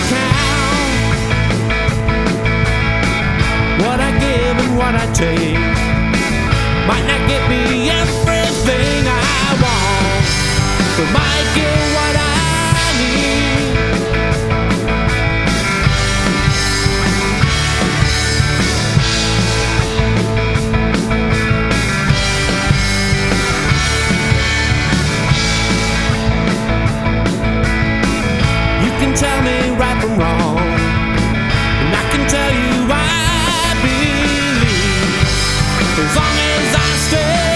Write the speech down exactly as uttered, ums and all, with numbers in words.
count what I give and what I take. Might not get me everything I want, but might get what I need. You can tell me right from wrong, and I can tell you I believe, as long as I stay